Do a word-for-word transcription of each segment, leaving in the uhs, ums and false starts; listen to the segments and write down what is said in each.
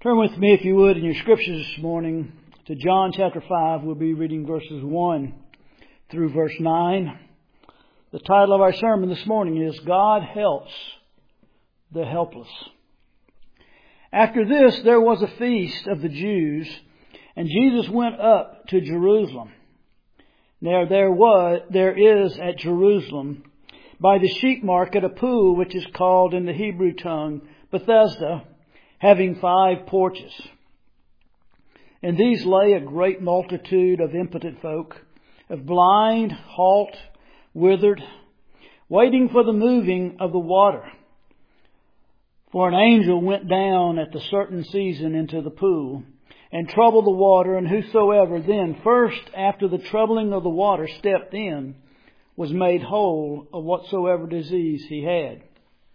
Turn with me, if you would, in your scriptures this morning to John chapter five. We'll be reading verses one through verse nine. The title of our sermon this morning is God Helps the Helpless. After this, there was a feast of the Jews, and Jesus went up to Jerusalem. Now there was, there is at Jerusalem, by the sheep market, a pool which is called in the Hebrew tongue Bethesda, having five porches. In these lay a great multitude of impotent folk, of blind, halt, withered, waiting for the moving of the water. For an angel went down at the certain season into the pool, and troubled the water, and whosoever then first after the troubling of the water stepped in, was made whole of whatsoever disease he had.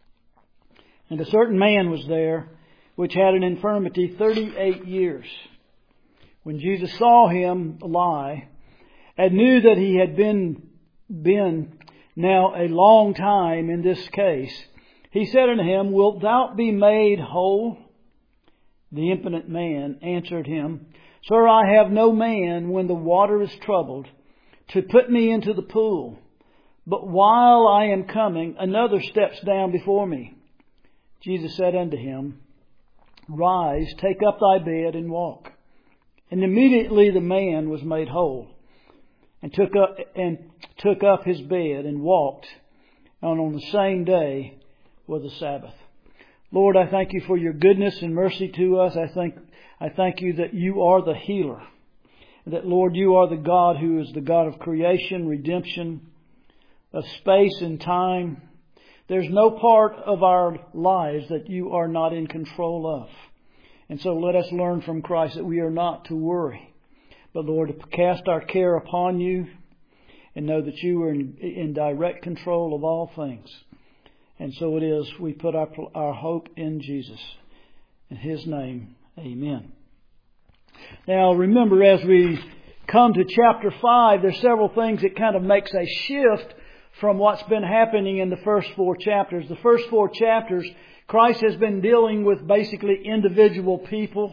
And a certain man was there, which had an infirmity thirty-eight years. When Jesus saw him lie, and knew that he had been, been now a long time in this case, he said unto him, Wilt thou be made whole? The impotent man answered him, Sir, I have no man, when the water is troubled, to put me into the pool. But while I am coming, another steps down before me. Jesus said unto him, Rise, take up thy bed, and walk. And immediately the man was made whole, and took up and took up his bed and walked. And on the same day was the Sabbath. Lord, I thank you for your goodness and mercy to us. I thank I thank you that you are the healer. That, Lord, you are the God who is the God of creation, redemption, of space and time. There's no part of our lives that you are not in control of. And so let us learn from Christ that we are not to worry, but, Lord, to cast our care upon you and know that you are in, in direct control of all things. And so it is, we put our, our hope in Jesus. In His name, amen. Now, remember, as we come to chapter five, there's several things that kind of makes a shift from what's been happening in the first four chapters. The first four chapters, Christ has been dealing with basically individual people.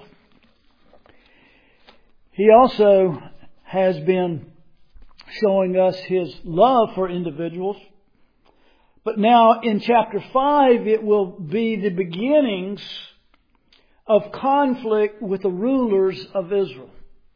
He also has been showing us His love for individuals. But now in chapter five, it will be the beginnings of conflict with the rulers of Israel.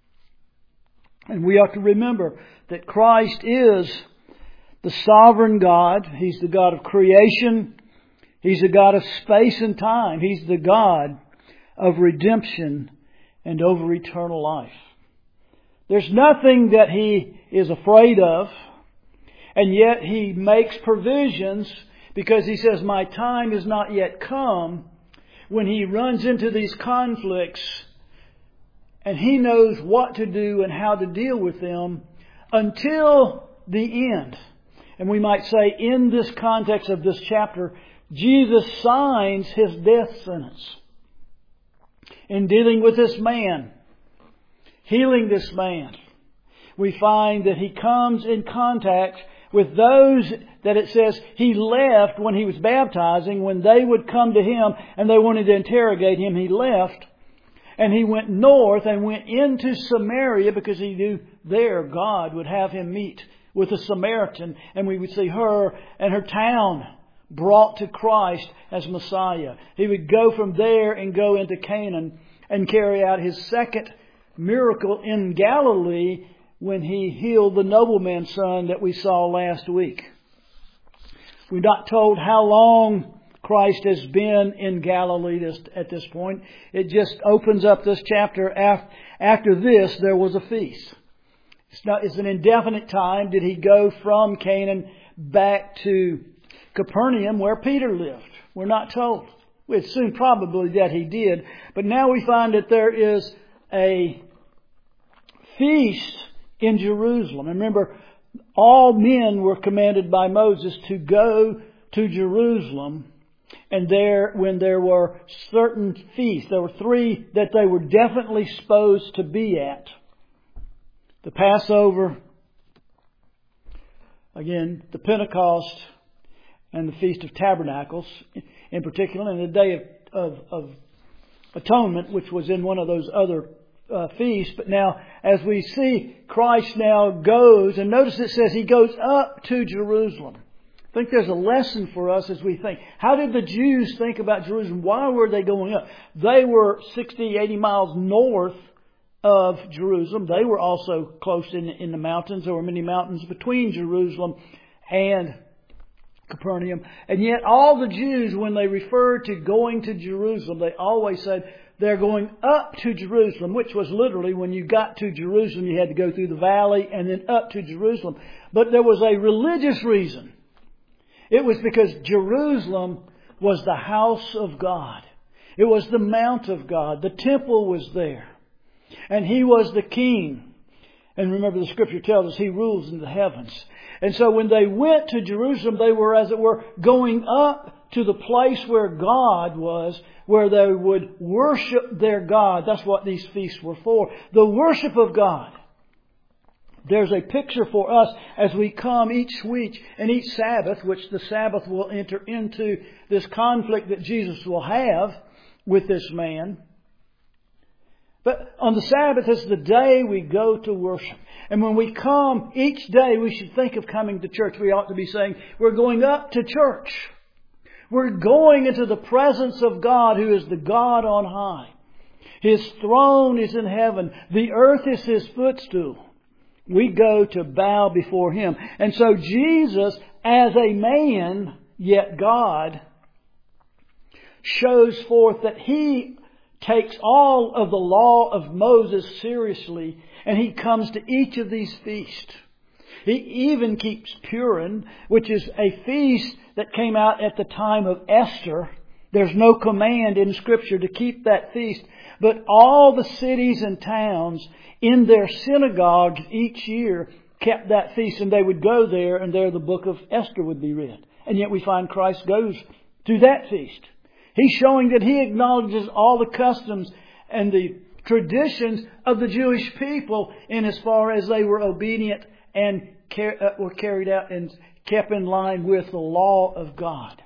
And we are to remember that Christ is the sovereign God. He's the God of creation. He's the God of space and time. He's the God of redemption and over eternal life. There's nothing that He is afraid of. And yet He makes provisions because He says, my time is not yet come, when He runs into these conflicts and He knows what to do and how to deal with them until the end. And we might say, in this context of this chapter, Jesus signs His death sentence. In dealing with this man, healing this man, we find that He comes in contact with those that it says He left when He was baptizing. When they would come to Him and they wanted to interrogate Him, He left. And He went north and went into Samaria because He knew there God would have Him meet with a Samaritan, and we would see her and her town brought to Christ as Messiah. He would go from there and go into Canaan and carry out His second miracle in Galilee when He healed the nobleman's son that we saw last week. We're not told how long Christ has been in Galilee this, at this point. It just opens up this chapter. After this, there was a feast. It's not, it's an indefinite time. Did He go from Canaan back to Capernaum where Peter lived? We're not told. We assume probably that He did. But now we find that there is a feast in Jerusalem. And remember, all men were commanded by Moses to go to Jerusalem. And there, when there were certain feasts, there were three that they were definitely supposed to be at. The Passover, again, the Pentecost, and the Feast of Tabernacles in particular, and the day of, of, of Atonement, which was in one of those other uh, feasts. But now, as we see, Christ now goes, and notice it says He goes up to Jerusalem. I think there's a lesson for us as we think. How did the Jews think about Jerusalem? Why were they going up? They were sixty, eighty miles north of Jerusalem. They were also close in, in the mountains. There were many mountains between Jerusalem and Capernaum. And yet all the Jews, when they referred to going to Jerusalem, they always said they're going up to Jerusalem, which was literally when you got to Jerusalem, you had to go through the valley and then up to Jerusalem. But there was a religious reason. It was because Jerusalem was the house of God. It was the mount of God. The temple was there. And He was the king. And remember, the Scripture tells us He rules in the heavens. And so when they went to Jerusalem, they were, as it were, going up to the place where God was, where they would worship their God. That's what these feasts were for. The worship of God. There's a picture for us as we come each week and each Sabbath, which the Sabbath will enter into this conflict that Jesus will have with this man. But on the Sabbath is the day we go to worship. And when we come each day, we should think of coming to church. We ought to be saying, we're going up to church. We're going into the presence of God, who is the God on high. His throne is in heaven. The earth is His footstool. We go to bow before Him. And so Jesus, as a man, yet God, shows forth that He takes all of the law of Moses seriously, and He comes to each of these feasts. He even keeps Purim, which is a feast that came out at the time of Esther. There's no command in Scripture to keep that feast. But all the cities and towns in their synagogues each year kept that feast, and they would go there, and there the book of Esther would be read. And yet we find Christ goes to that feast. He's showing that He acknowledges all the customs and the traditions of the Jewish people in as far as they were obedient and were carried out and kept in line with the law of God.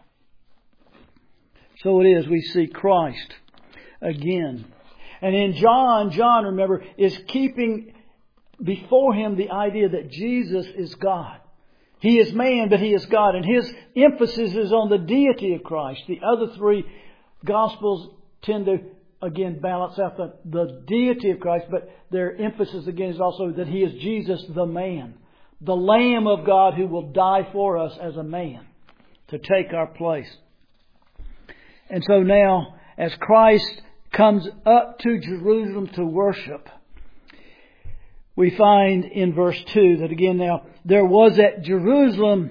So it is, we see Christ again. And in John, John, remember, is keeping before him the idea that Jesus is God. He is man, but He is God. And his emphasis is on the deity of Christ. The other three Gospels tend to, again, balance out the, the deity of Christ, but their emphasis, again, is also that He is Jesus the man. The Lamb of God who will die for us as a man to take our place. And so now, as Christ comes up to Jerusalem to worship, we find in verse two that again now, there was at Jerusalem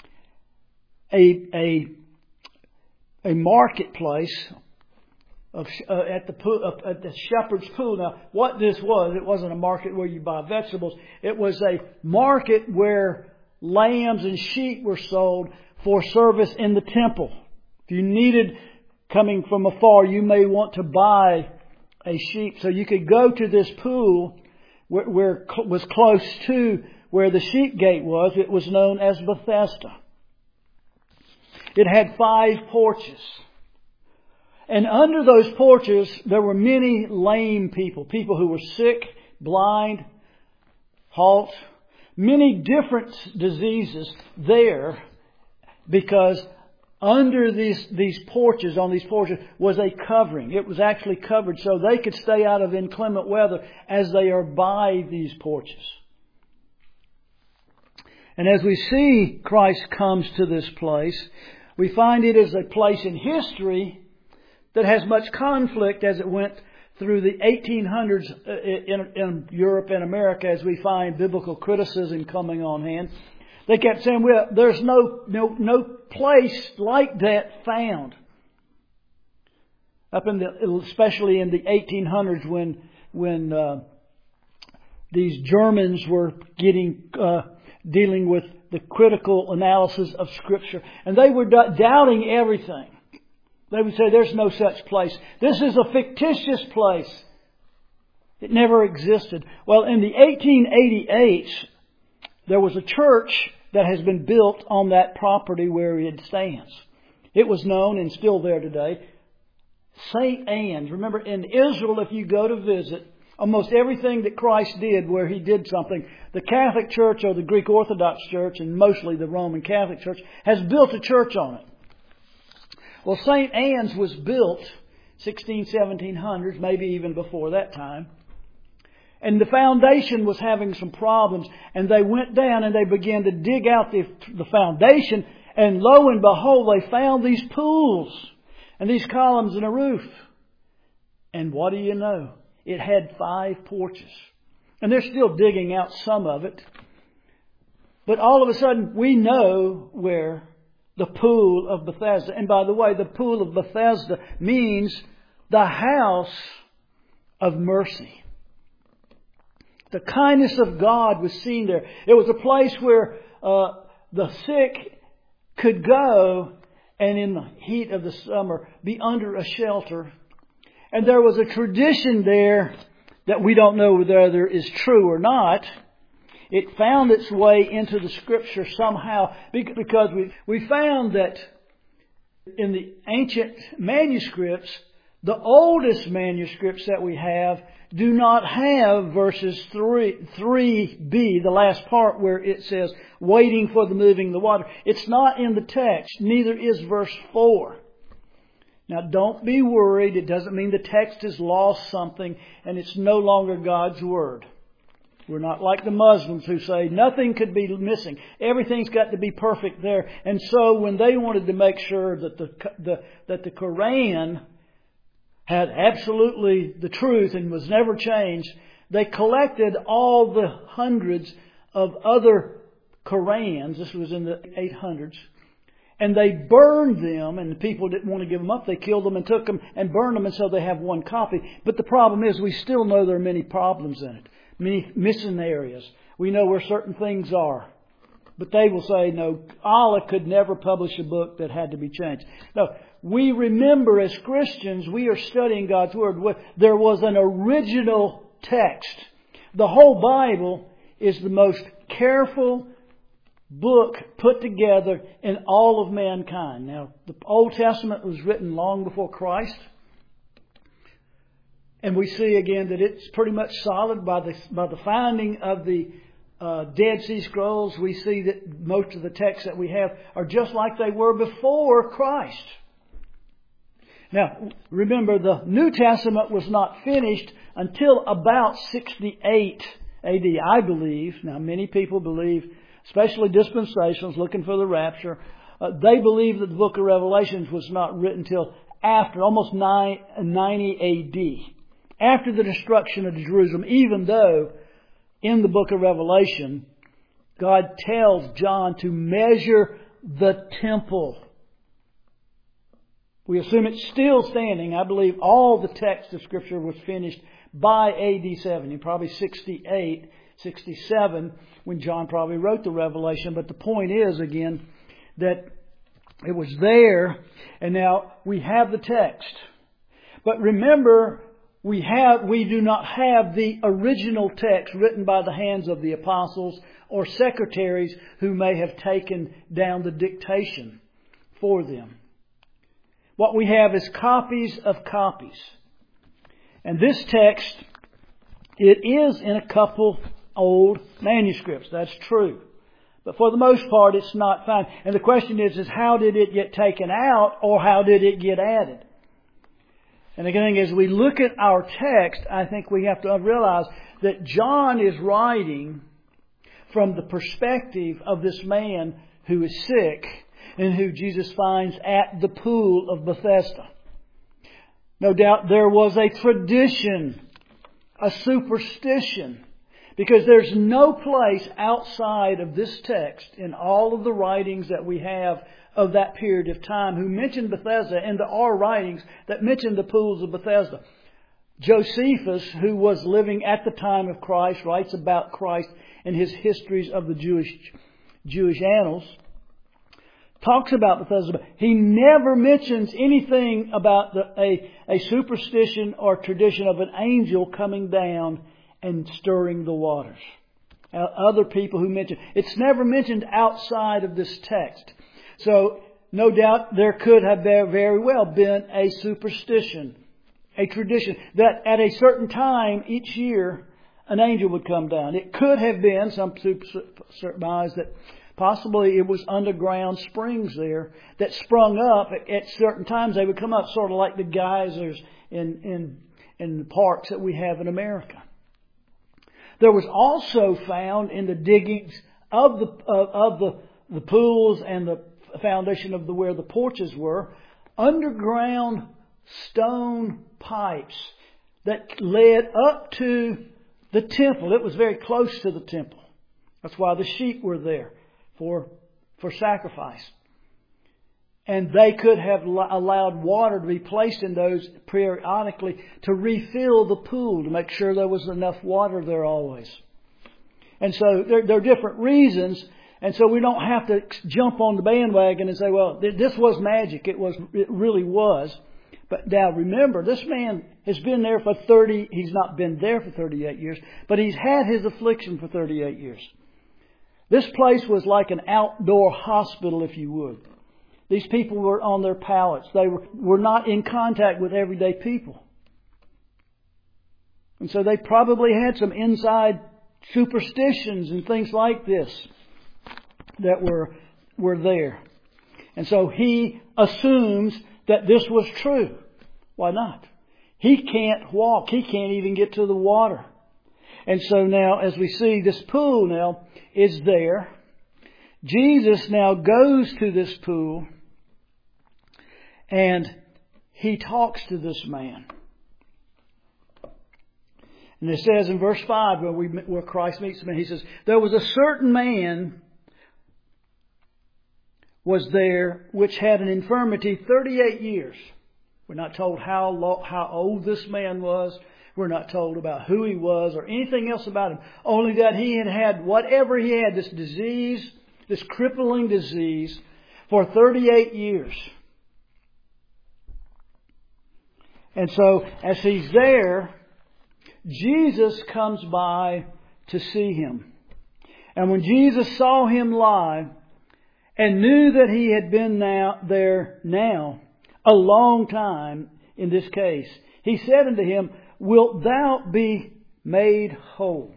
a a, a marketplace of uh, at the pool, uh, at the shepherd's pool. Now, what this was, it wasn't a market where you buy vegetables. It was a market where lambs and sheep were sold for service in the temple. If you needed, coming from afar, you may want to buy a sheep. So you could go to this pool where, where was close to where the sheep gate was. It was known as Bethesda. It had five porches. And under those porches, there were many lame people. People who were sick, blind, halt. Many different diseases there, because under these, these porches, on these porches, was a covering. It was actually covered so they could stay out of inclement weather as they are by these porches. And as we see Christ comes to this place, we find it is a place in history that has much conflict as it went through the eighteen hundreds in, in Europe and America, as we find biblical criticism coming on hand. They kept saying, well, there's no, no, no place like that found. Up in the, especially in the eighteen hundreds when, when, uh, these Germans were getting, uh, dealing with the critical analysis of Scripture. And they were doubting everything. They would say there's no such place. This is a fictitious place. It never existed. Well, in the eighteen eighty-eight, there was a church that has been built on that property where it stands. It was known, and still there today, Saint Anne's. Remember, in Israel, if you go to visit, almost everything that Christ did where He did something, the Catholic Church or the Greek Orthodox Church, and mostly the Roman Catholic Church, has built a church on it. Well, Saint Anne's was built sixteen, seventeen hundreds, maybe even before that time. And the foundation was having some problems, and they went down and they began to dig out the, the foundation, and lo and behold, they found these pools and these columns and a roof. And what do you know? It had five porches. And they're still digging out some of it. But all of a sudden, we know where the pool of Bethesda. And by the way, the pool of Bethesda means the house of mercy. The kindness of God was seen there. It was a place where uh, the sick could go and in the heat of the summer be under a shelter. And there was a tradition there that we don't know whether is true or not. It found its way into the Scripture somehow because we, we found that in the ancient manuscripts, the oldest manuscripts that we have do not have verses three, three b, the last part where it says, waiting for the moving of the water. It's not in the text. Neither is verse four. Now, don't be worried. It doesn't mean the text has lost something and it's no longer God's Word. We're not like the Muslims who say nothing could be missing. Everything's got to be perfect there. And so when they wanted to make sure that the, the that the Quran had absolutely the truth and was never changed, they collected all the hundreds of other Qurans. This was in the eight hundreds. And they burned them, and the people didn't want to give them up. They killed them and took them and burned them, and so they have one copy. But the problem is we still know there are many problems in it, many missing areas. We know where certain things are. But they will say, no, Allah could never publish a book that had to be changed. No, we remember as Christians, we are studying God's Word. There was an original text. The whole Bible is the most careful book put together in all of mankind. Now, the Old Testament was written long before Christ. And we see again that it's pretty much solid by the, by the finding of the Uh, Dead Sea Scrolls. We see that most of the texts that we have are just like they were before Christ. Now, remember, the New Testament was not finished until about sixty-eight A D, I believe. Now, many people believe, especially dispensationals looking for the rapture, uh, they believe that the book of Revelations was not written until after, almost ninety A D, after the destruction of Jerusalem, even though in the book of Revelation, God tells John to measure the temple. We assume it's still standing. I believe all the text of Scripture was finished by A D seventy, probably sixty-eight, sixty-seven, when John probably wrote the Revelation. But the point is, again, that it was there, and now we have the text. But remember, We have, we do not have the original text written by the hands of the apostles or secretaries who may have taken down the dictation for them. What we have is copies of copies. And this text, it is in a couple old manuscripts. That's true. But for the most part, it's not found. And the question is, is how did it get taken out or how did it get added? And again, as we look at our text, I think we have to realize that John is writing from the perspective of this man who is sick and who Jesus finds at the pool of Bethesda. No doubt there was a tradition, a superstition, because there's no place outside of this text in all of the writings that we have of that period of time who mentioned Bethesda, and there are writings that mention the pools of Bethesda. Josephus, who was living at the time of Christ, writes about Christ in his histories of the Jewish Jewish annals, talks about Bethesda. He never mentions anything about the, a, a superstition or tradition of an angel coming down and stirring the waters. Other people who mention it's never mentioned outside of this text. So no doubt there could have very well been a superstition, a tradition, that at a certain time each year an angel would come down. It could have been, some surmise that possibly it was underground springs there that sprung up at certain times. They would come up sort of like the geysers in, in, in the parks that we have in America. There was also found in the diggings of the of, of the, the pools and the foundation of the where the porches were, underground stone pipes that led up to the temple. It was very close to the temple. That's why the sheep were there for for sacrifice. And they could have allowed water to be placed in those periodically to refill the pool, to make sure there was enough water there always. And so there, there are different reasons. And so we don't have to jump on the bandwagon and say, well, this was magic. It was, it really was. But now remember, this man has been there for thirty, he's not been there for thirty-eight years, but he's had his affliction for thirty-eight years. This place was like an outdoor hospital, if you would. These people were on their pallets. They were, were not in contact with everyday people. And so they probably had some inside superstitions and things like this that were, were there. And so he assumes that this was true. Why not? He can't walk. He can't even get to the water. And so now, as we see, this pool now is there. Jesus now goes to this pool and he talks to this man. And it says in verse five, where, we, where Christ meets the man, he says, there was a certain man was there which had an infirmity thirty-eight years. We're not told how long, how old this man was. We're not told about who he was or anything else about him. Only that he had had whatever he had, this disease, this crippling disease, for thirty-eight years. And so, as he's there, Jesus comes by to see him. And when Jesus saw him lie, and knew that he had been now there now a long time in this case, he said unto him, wilt thou be made whole?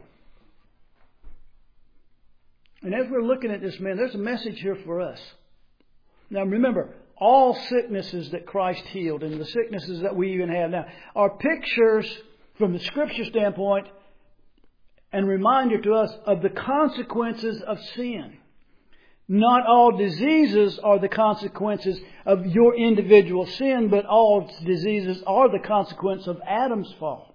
And as we're looking at this man, there's a message here for us. Now remember, all sicknesses that Christ healed and the sicknesses that we even have now are pictures from the Scripture standpoint and reminder to us of the consequences of sin. Not all diseases are the consequences of your individual sin, but all diseases are the consequence of Adam's fall.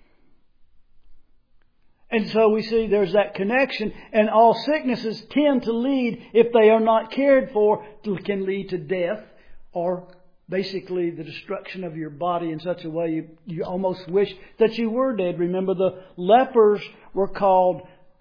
And so we see there's that connection, and all sicknesses tend to lead, if they are not cared for, can lead to death or basically the destruction of your body in such a way you, you almost wish that you were dead. Remember, the lepers were called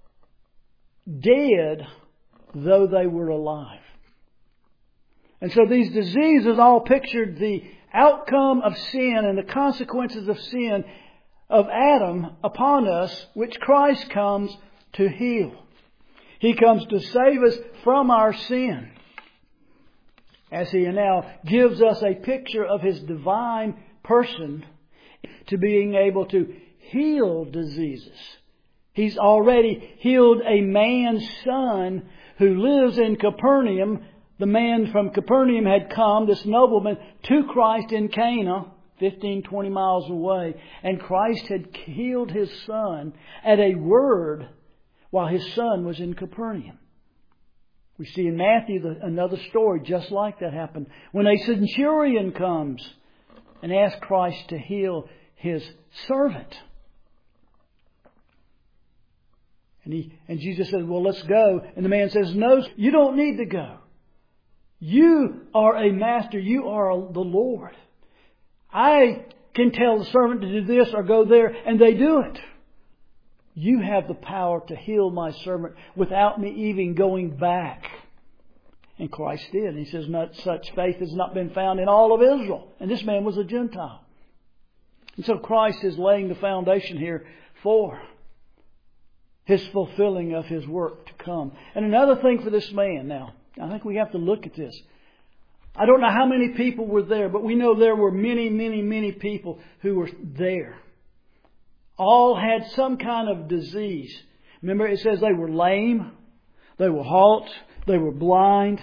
dead though they were alive. And so these diseases all pictured the outcome of sin and the consequences of sin of Adam upon us, which Christ comes to heal. He comes to save us from our sin, as He now gives us a picture of His divine person to being able to heal diseases. He's already healed a man's son who lives in Capernaum. The man from Capernaum had come, this nobleman, to Christ in Cana, fifteen, twenty miles away. And Christ had healed his son at a word while his son was in Capernaum. We see in Matthew another story just like that happened. When a centurion comes and asks Christ to heal his servant. And he and Jesus says, well, let's go. And the man says, no, you don't need to go. You are a master. You are the Lord. I can tell the servant to do this or go there, and they do it. You have the power to heal my servant without me even going back. And Christ did. And He says, not such faith has not been found in all of Israel. And this man was a Gentile. And so Christ is laying the foundation here for His fulfilling of His work to come. And another thing for this man now, I think we have to look at this. I don't know how many people were there, but we know there were many, many, many people who were there. All had some kind of disease. Remember, it says they were lame, they were halt, they were blind.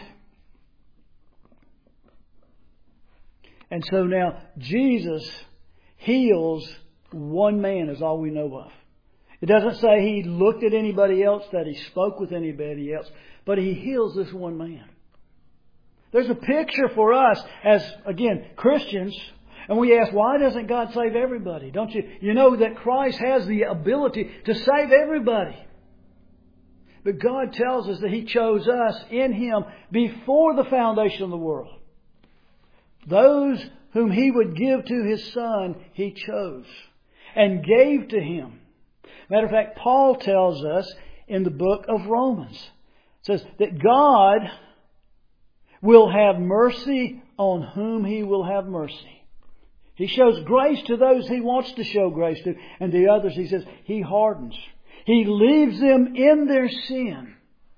And so now Jesus heals one man is all we know of. It doesn't say He looked at anybody else, that He spoke with anybody else, but He heals this one man. There's a picture for us as, again, Christians, and we ask, why doesn't God save everybody? Don't you? You know that Christ has the ability to save everybody. But God tells us that He chose us in Him before the foundation of the world. Those whom He would give to His Son, He chose and gave to Him. Matter of fact, Paul tells us in the book of Romans, it says that God will have mercy on whom He will have mercy. He shows grace to those He wants to show grace to, and the others He says He hardens. He leaves them in their sin,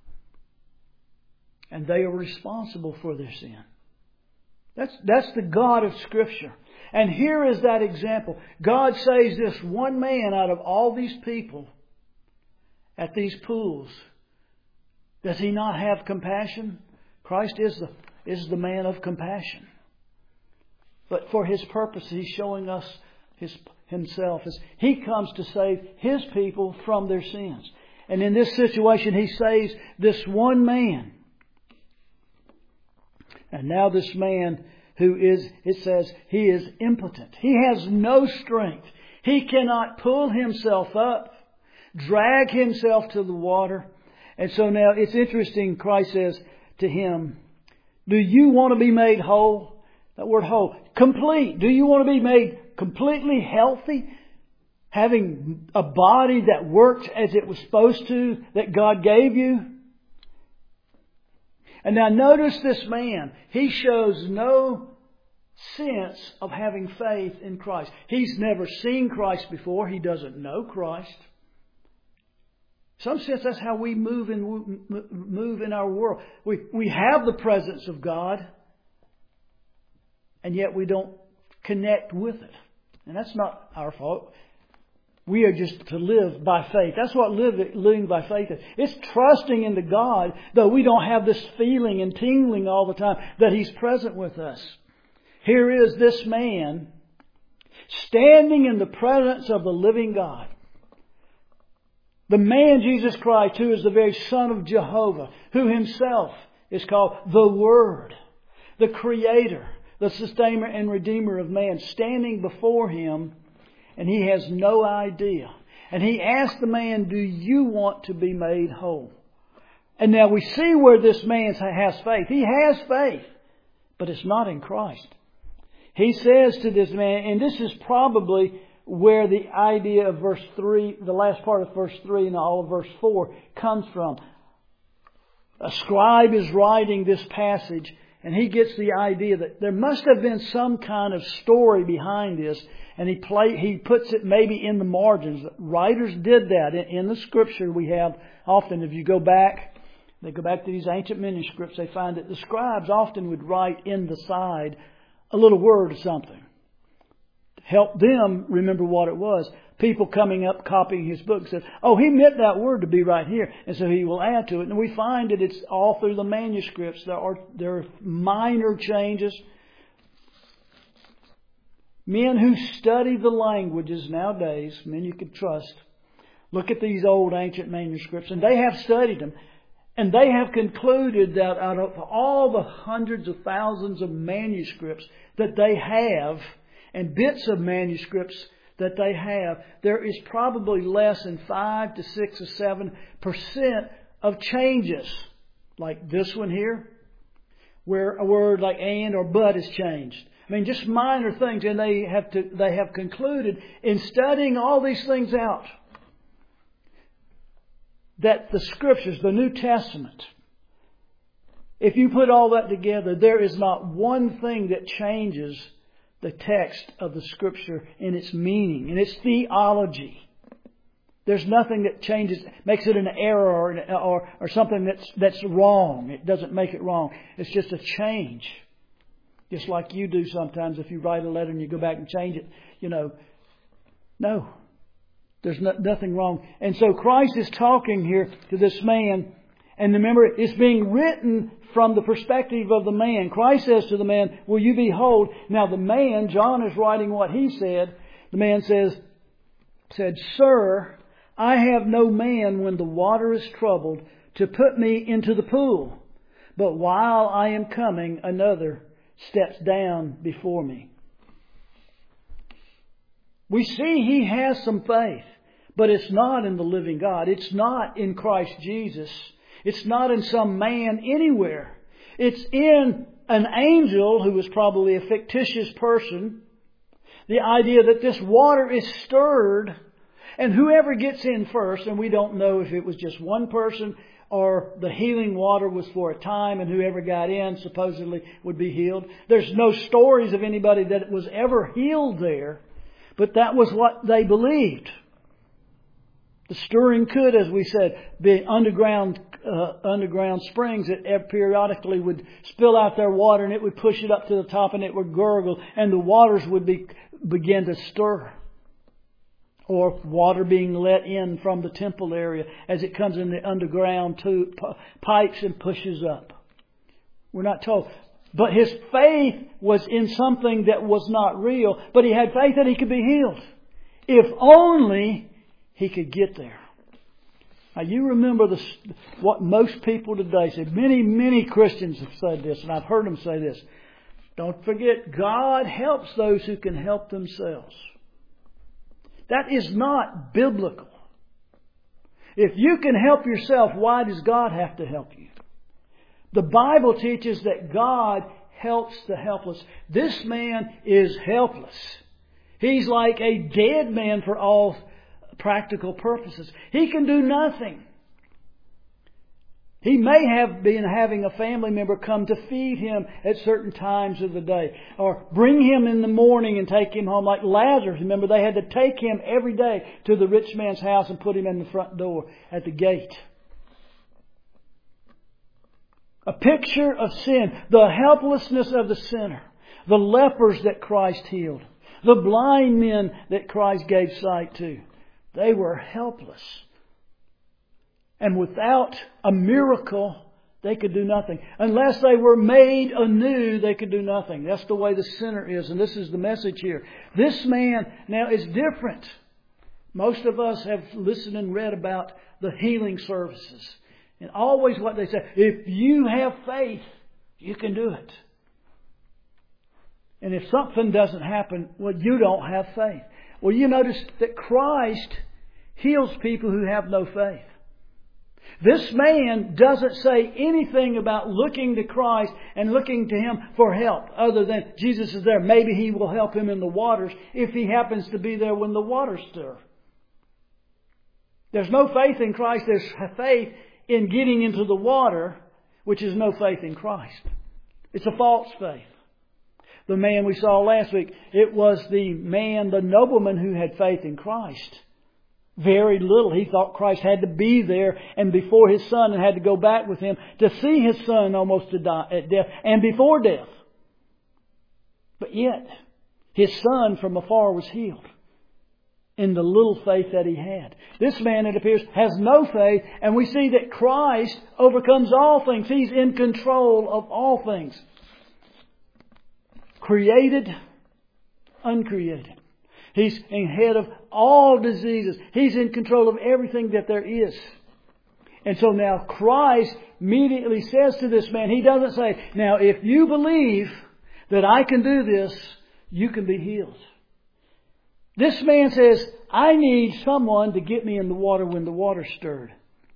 and they are responsible for their sin. That's, that's the God of Scripture. And here is that example. God saves this one man out of all these people at these pools. Does He not have compassion? Christ is the, is the man of compassion. But for His purpose, He's showing us His, Himself as He comes to save His people from their sins. And in this situation, He saves this one man. And now this man who is, it says, he is impotent. He has no strength. He cannot pull himself up, drag himself to the water. And so now it's interesting, Christ says to him, do you want to be made whole? That word whole. Complete. Do you want to be made completely healthy? Having a body that works as it was supposed to, that God gave you? And now notice this man. He shows no sense of having faith in Christ. He's never seen Christ before. He doesn't know Christ. In some sense, that's how we move in, move in our world. We, we have the presence of God, and yet we don't connect with it. And that's not our fault. We are just to live by faith. That's what living by faith is. It's trusting into God, though we don't have this feeling and tingling all the time that He's present with us. Here is this man standing in the presence of the living God. The man Jesus Christ, who is the very Son of Jehovah, who Himself is called the Word, the Creator, the Sustainer and Redeemer of man, standing before Him. And he has no idea. And He asked the man, do you want to be made whole? And now we see where this man has faith. He has faith, but it's not in Christ. He says to this man, and this is probably where the idea of verse three, the last part of verse three and all of verse four comes from. A scribe is writing this passage, and he gets the idea that there must have been some kind of story behind this. And he play, he puts it maybe in the margins. Writers did that. In, in the Scripture we have often, if you go back, they go back to these ancient manuscripts, they find that the scribes often would write in the side a little word or something. Help them remember what it was. People coming up copying his book said, oh, he meant that word to be right here. And so he will add to it. And we find that it's all through the manuscripts. There are, there are minor changes. Men who study the languages nowadays, men you can trust, look at these old ancient manuscripts, and they have studied them. And they have concluded that out of all the hundreds of thousands of manuscripts that they have, and bits of manuscripts that they have, there is probably less than five to six or seven percent of changes. Like this one here, where a word like and or but is changed. I mean, just minor things, and they have to, they have concluded in studying all these things out that the Scriptures, the New Testament, if you put all that together, there is not one thing that changes the text of the Scripture in its meaning, in its theology. There's nothing that changes, makes it an error or, or, or something that's, that's wrong. It doesn't make it wrong. It's just a change. Just like you do sometimes if you write a letter and you go back and change it. You know, no. There's no, nothing wrong. And so Christ is talking here to this man. And remember, it's being written from the perspective of the man. Christ says to the man, will you be whole? Now the man, John is writing what he said. The man says, said, Sir, I have no man when the water is troubled to put me into the pool. But while I am coming, another steps down before me. We see he has some faith, but it's not in the living God. It's not in Christ Jesus. It's not in some man anywhere. It's in an angel who was probably a fictitious person. The idea that this water is stirred, and whoever gets in first, and we don't know if it was just one person or the healing water was for a time and whoever got in supposedly would be healed. There's no stories of anybody that was ever healed there, but that was what they believed. The stirring could, as we said, be underground uh, underground springs that periodically would spill out their water and it would push it up to the top and it would gurgle and the waters would be begin to stir. Or water being let in from the temple area as it comes in the underground to pipes and pushes up. We're not told. But his faith was in something that was not real. But he had faith that he could be healed. If only he could get there. Now you remember this, what most people today say. Many, many Christians have said this, and I've heard them say this. Don't forget, God helps those who can help themselves. That is not biblical. If you can help yourself, why does God have to help you? The Bible teaches that God helps the helpless. This man is helpless. He's like a dead man for all practical purposes. He can do nothing. He may have been having a family member come to feed him at certain times of the day. Or bring him in the morning and take him home like Lazarus. Remember, they had to take him every day to the rich man's house and put him in the front door at the gate. A picture of sin. The helplessness of the sinner. The lepers that Christ healed. The blind men that Christ gave sight to. They were helpless. And without a miracle, they could do nothing. Unless they were made anew, they could do nothing. That's the way the sinner is. And this is the message here. This man now is different. Most of us have listened and read about the healing services. And always what they say, if you have faith, you can do it. And if something doesn't happen, well, you don't have faith. Well, you notice that Christ heals people who have no faith. This man doesn't say anything about looking to Christ and looking to Him for help other than Jesus is there. Maybe He will help him in the waters if He happens to be there when the waters stir. There's no faith in Christ. There's faith in getting into the water, which is no faith in Christ. It's a false faith. The man we saw last week, it was the man, the nobleman who had faith in Christ. Very little. He thought Christ had to be there and before his son and had to go back with him to see his son almost to die at death and before death. But yet, his son from afar was healed in the little faith that he had. This man, it appears, has no faith, and we see that Christ overcomes all things. He's in control of all things. Created, uncreated. He's in head of all diseases. He's in control of everything that there is. And so now Christ immediately says to this man, He doesn't say, now if you believe that I can do this, you can be healed. This man says, I need someone to get me in the water when the water stirred.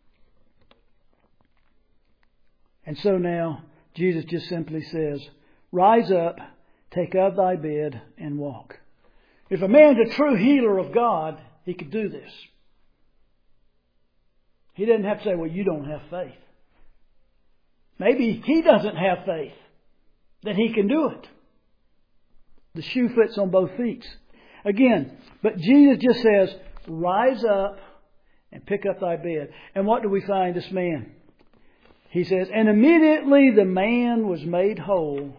And so now Jesus just simply says, rise up, take up thy bed and walk. If a man's a true healer of God, he could do this. He doesn't have to say, well, you don't have faith. Maybe he doesn't have faith that he can do it. The shoe fits on both feet. Again, but Jesus just says, rise up and pick up thy bed. And what do we find this man? He says, and immediately the man was made whole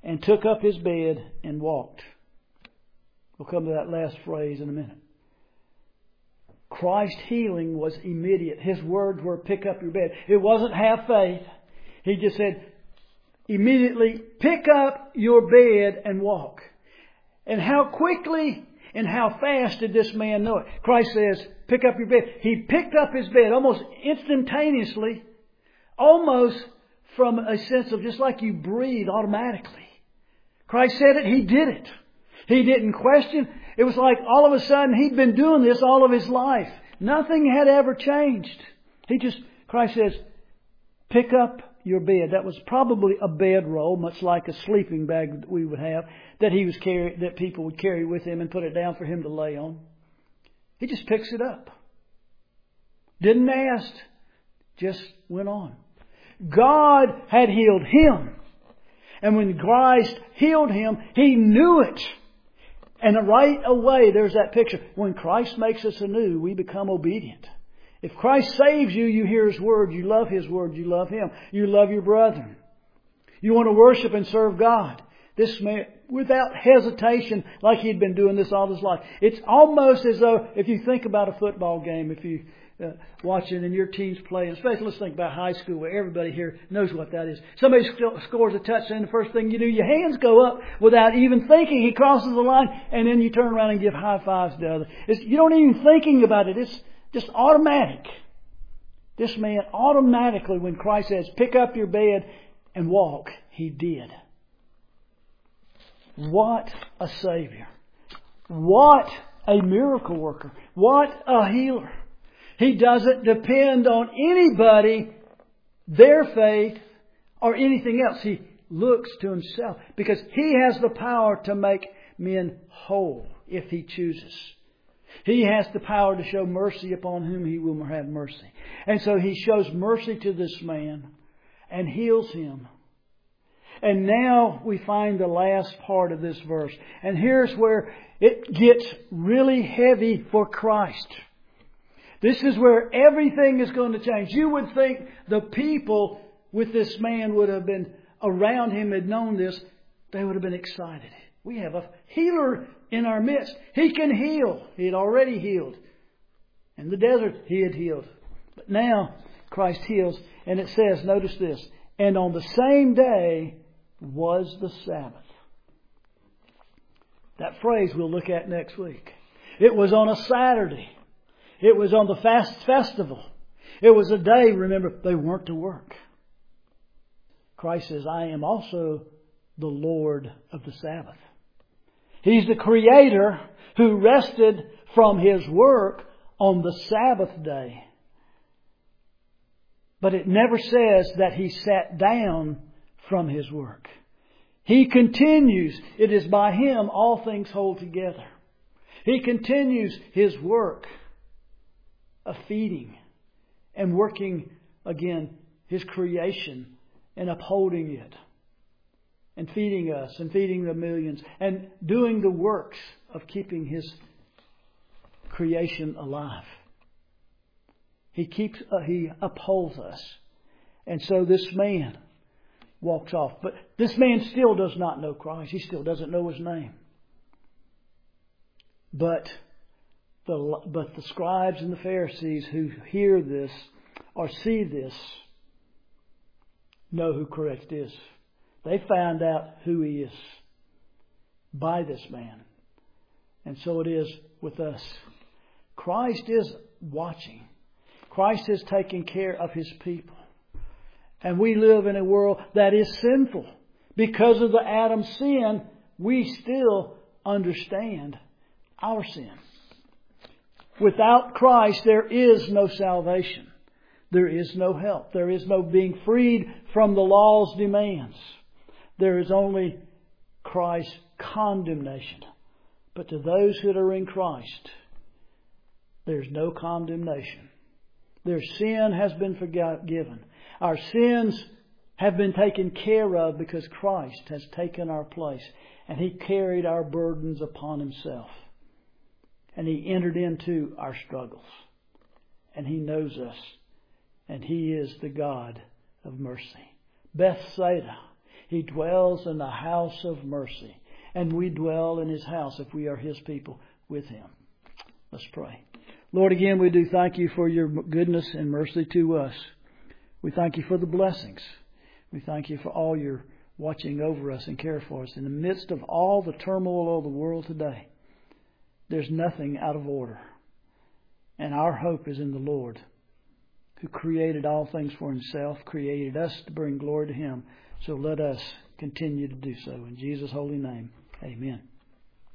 and took up his bed and walked. We'll come to that last phrase in a minute. Christ's healing was immediate. His words were, pick up your bed. It wasn't have faith. He just said, immediately, pick up your bed and walk. And how quickly and how fast did this man know it? Christ says, pick up your bed. He picked up his bed almost instantaneously, almost from a sense of just like you breathe automatically. Christ said it, He did it. He didn't question. It was like all of a sudden He'd been doing this all of His life. Nothing had ever changed. He just, Christ says, pick up your bed. That was probably a bedroll, much like a sleeping bag that we would have, that he was carry, that people would carry with him and put it down for him to lay on. He just picks it up. Didn't ask, just went on. God had healed him. And when Christ healed him, He knew it. And right away, there's that picture. When Christ makes us anew, we become obedient. If Christ saves you, you hear His Word. You love His Word. You love Him. You love your brethren. You want to worship and serve God. This man, without hesitation, like he'd been doing this all his life. It's almost as though, if you think about a football game, if you uh, watch it and your team's playing, especially let's think about high school where everybody here knows what that is. Somebody sc- scores a touchdown, the first thing you do, your hands go up without even thinking. He crosses the line, and then you turn around and give high fives to others. It's, you don't even thinking about it. It's just automatic. This man automatically, when Christ says, pick up your bed and walk, he did. What a Savior. What a miracle worker. What a healer. He doesn't depend on anybody, their faith, or anything else. He looks to Himself because He has the power to make men whole if He chooses. He has the power to show mercy upon whom He will have mercy. And so He shows mercy to this man and heals him. And now we find the last part of this verse. And here's where it gets really heavy for Christ. This is where everything is going to change. You would think the people with this man would have been around him, had known this. They would have been excited. We have a healer in our midst. He can heal. He had already healed. In the desert, He had healed. But now Christ heals. And it says, notice this, and on the same day was the Sabbath. That phrase we'll look at next week. It was on a Saturday. It was on the fast festival. It was a day, remember, they weren't to work. Christ says, I am also the Lord of the Sabbath. He's the Creator who rested from His work on the Sabbath day. But it never says that He sat down from His work. He continues. It is by Him all things hold together. He continues His work of feeding and working again His creation and upholding it and feeding us and feeding the millions and doing the works of keeping His creation alive. He keeps, uh, He upholds us. And so this man walks off. But this man still does not know Christ. He still doesn't know His name. But the, but the scribes and the Pharisees who hear this or see this know who Christ is. They found out who He is by this man. And so it is with us. Christ is watching. Christ is taking care of His people. And we live in a world that is sinful. Because of the Adam sin, we still understand our sin. Without Christ, there is no salvation. There is no help. There is no being freed from the law's demands. There is only Christ's condemnation. But to those who are in Christ, there's no condemnation. Their sin has been forgiven. Our sins have been taken care of because Christ has taken our place. And He carried our burdens upon Himself. And He entered into our struggles. And He knows us. And He is the God of mercy. Bethsaida. He dwells in the house of mercy. And we dwell in His house if we are His people with Him. Let's pray. Lord, again, we do thank You for Your goodness and mercy to us. We thank You for the blessings. We thank You for all Your watching over us and care for us. In the midst of all the turmoil of the world today, there's nothing out of order. And our hope is in the Lord, who created all things for Himself, created us to bring glory to Him. So let us continue to do so. In Jesus' holy name, amen.